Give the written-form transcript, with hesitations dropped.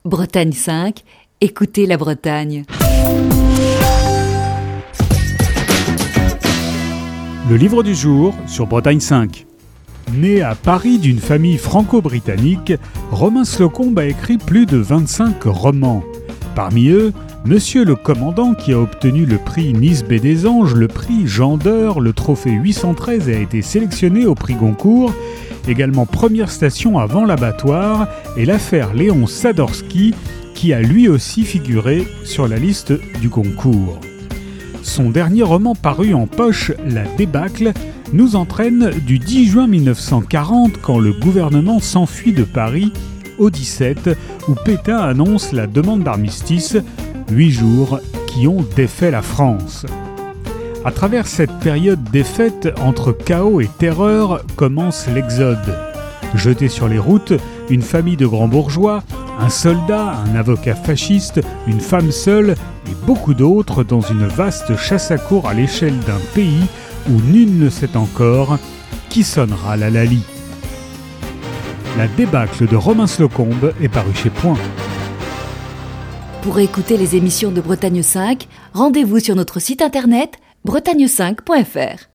Bretagne 5, écoutez la Bretagne. Le livre du jour sur Bretagne 5. Né à Paris d'une famille franco-britannique, Romain Slocombe a écrit plus de 25 romans. Parmi eux, Monsieur le Commandant, qui a obtenu le prix Nice Baie des Anges, le prix Jean d'Heure, le trophée 813 et a été sélectionné au prix Goncourt. Également Première Station avant l'abattoir et l'affaire Léon Sadorsky, qui a lui aussi figuré sur la liste du Goncourt. Son dernier roman paru en poche, La Débâcle, nous entraîne du 10 juin 1940 quand le gouvernement s'enfuit de Paris au 17 où Pétain annonce la demande d'armistice, 8 jours qui ont défait la France. À travers cette période défaite entre chaos et terreur commence l'exode. Jetés sur les routes, une famille de grands bourgeois, un soldat, un avocat fasciste, une femme seule et beaucoup d'autres dans une vaste chasse à courre à l'échelle d'un pays où nul ne sait encore qui sonnera la Lali. La Débâcle de Romain Slocombe est parue chez Point. Pour écouter les émissions de Bretagne 5, rendez-vous sur notre site internet bretagne5.fr.